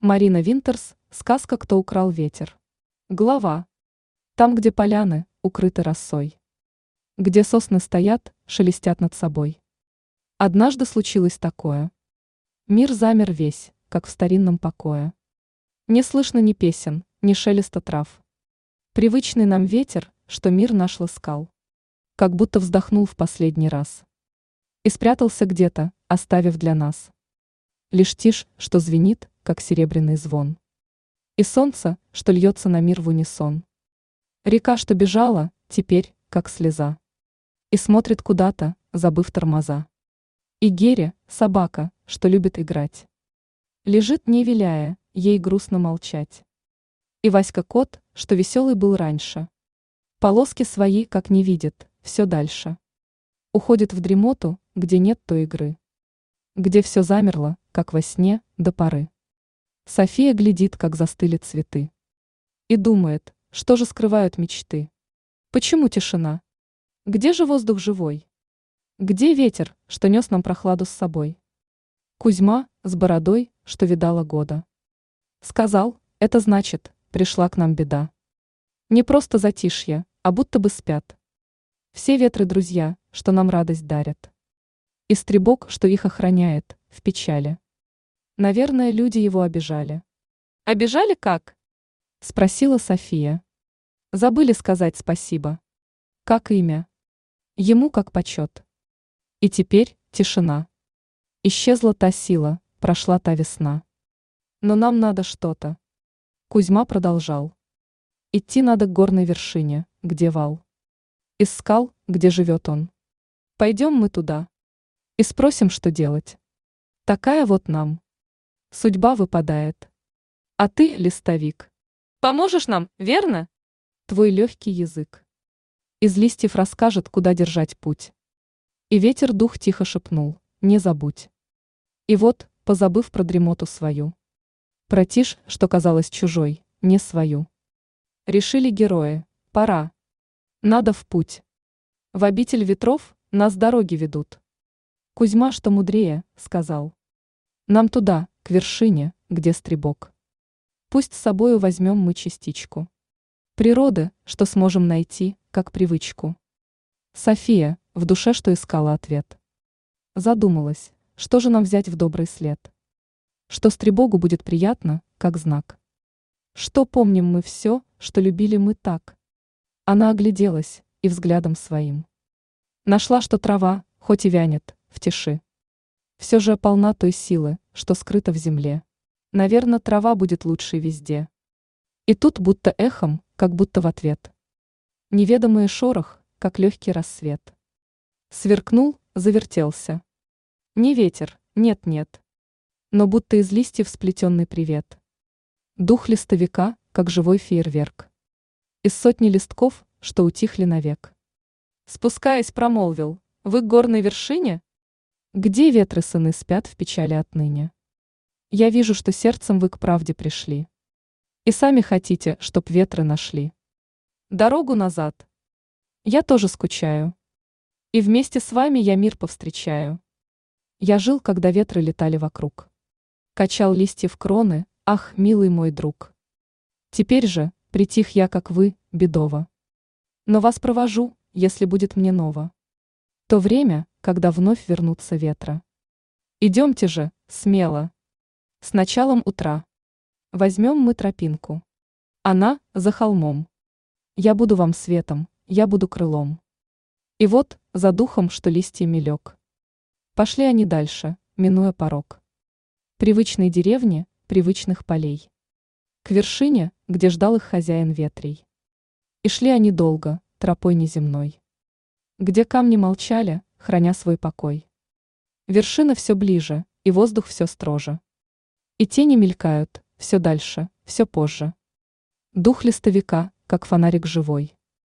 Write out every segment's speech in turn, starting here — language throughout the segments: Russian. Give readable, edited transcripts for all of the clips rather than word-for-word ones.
Марина Винтерс, сказка «Кто украл ветер». Глава. Там, где поляны, укрыты росой. Где сосны стоят, шелестят над собой. Однажды случилось такое. Мир замер весь, как в старинном покое. Не слышно ни песен, ни шелеста трав. Привычный нам ветер, что мир наш ласкал. Как будто вздохнул в последний раз. И спрятался где-то, оставив для нас лишь тишь, что звенит, как серебряный звон. И солнце, что льется на мир в унисон. Река, что бежала, теперь, как слеза. И смотрит куда-то, забыв тормоза. И Геря, собака, что любит играть. Лежит, не виляя, ей грустно молчать. И Васька кот, что веселый был раньше. Полоски свои, как не видит, все дальше. Уходит в дремоту, где нет той игры. Где все замерло, как во сне, до поры. София глядит, как застыли цветы. И думает, что же скрывают мечты. Почему тишина? Где же воздух живой? Где ветер, что нес нам прохладу с собой? Кузьма, с бородой, что видала года. Сказал, это значит, пришла к нам беда. Не просто затишье, а будто бы спят. Все ветры друзья, что нам радость дарят. И стребок, что их охраняет, в печали. Наверное, люди его обижали. Обижали как? Спросила София. Забыли сказать спасибо. Как имя? Ему как почет. И теперь тишина. Исчезла та сила, прошла та весна. Но нам надо что-то. Кузьма продолжал. Идти надо к горной вершине, где вал. Из скал, где живет он. Пойдем мы туда. И спросим, что делать. Такая вот нам судьба выпадает. А ты, листовик, поможешь нам, верно? Твой легкий язык из листьев расскажет, куда держать путь. И ветер дух тихо шепнул, не забудь. И вот, позабыв про дремоту свою, про тишь, что казалась чужой, не свою, решили герои, пора. Надо в путь. В обитель ветров нас дороги ведут. Кузьма, что мудрее, сказал. Нам туда, к вершине, где стребок. Пусть с собою возьмем мы частичку природы, что сможем найти, как привычку. София, в душе что искала ответ. Задумалась, что же нам взять в добрый след. Что стребогу будет приятно, как знак. Что помним мы все, что любили мы так. Она огляделась, и взглядом своим нашла, что трава, хоть и вянет, в тиши. Все же полна той силы, что скрыта в земле. Наверно, трава будет лучшей везде. И тут будто эхом, как будто в ответ. Неведомый шорох, как легкий рассвет. Сверкнул, завертелся. Не ветер, нет-нет. Но будто из листьев сплетенный привет. Дух листовика, как живой фейерверк. Из сотни листков, что утихли навек. Спускаясь, промолвил, вы к горной вершине? Где ветры сыны спят в печали отныне? Я вижу, что сердцем вы к правде пришли. И сами хотите, чтоб ветры нашли дорогу назад. Я тоже скучаю. И вместе с вами я мир повстречаю. Я жил, когда ветры летали вокруг. Качал листьев кроны, ах, милый мой друг. Теперь же, притих я, как вы, бедово. Но вас провожу, если будет мне ново. То время, когда вновь вернутся ветра. Идемте же, смело. С началом утра. Возьмем мы тропинку. Она за холмом. Я буду вам светом, я буду крылом. И вот, за духом, что листьями лег. Пошли они дальше, минуя порог. Привычной деревни, привычных полей. К вершине, где ждал их хозяин ветрей. И шли они долго, тропой неземной. Где камни молчали, храня свой покой. Вершина все ближе, и воздух все строже. И тени мелькают, все дальше, все позже. Дух листовика, как фонарик живой.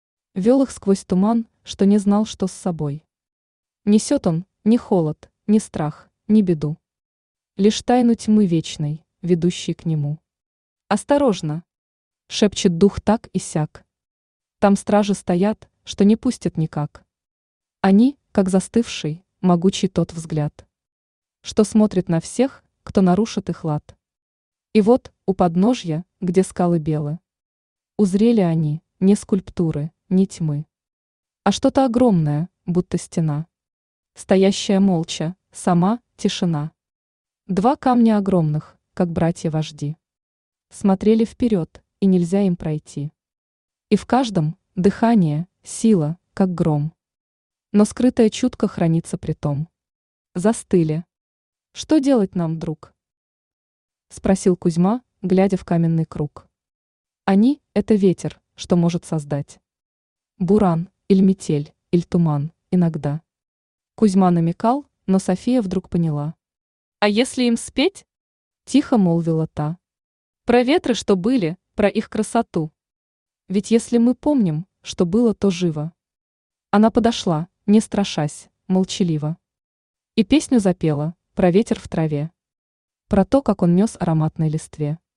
Вел их сквозь туман, что не знал, что с собой. Несет он ни холод, ни страх, ни беду. Лишь тайну тьмы вечной, ведущей к нему. Осторожно! Шепчет дух так и сяк. Там стражи стоят, что не пустят никак. Они, как застывший, могучий тот взгляд, что смотрит на всех, кто нарушит их лад. И вот у подножья, где скалы белы, узрели они не скульптуры, не тьмы, а что-то огромное, будто стена, стоящая молча, сама тишина. Два камня огромных, как братья-вожди, смотрели вперед, и нельзя им пройти. И в каждом дыхание, сила, как гром. Но скрытая чутко хранится притом. Застыли. Что делать нам, друг? Спросил Кузьма, глядя в каменный круг. Они — это ветер, что может создать буран, иль метель, иль туман, иногда. Кузьма намекал, но София вдруг поняла. А если им спеть? Тихо молвила та. Про ветры, что были, про их красоту. Ведь если мы помним, что было, то живо. Она подошла, не страшась, молчаливо. И песню запела про ветер в траве. Про то, как он нес ароматной листве.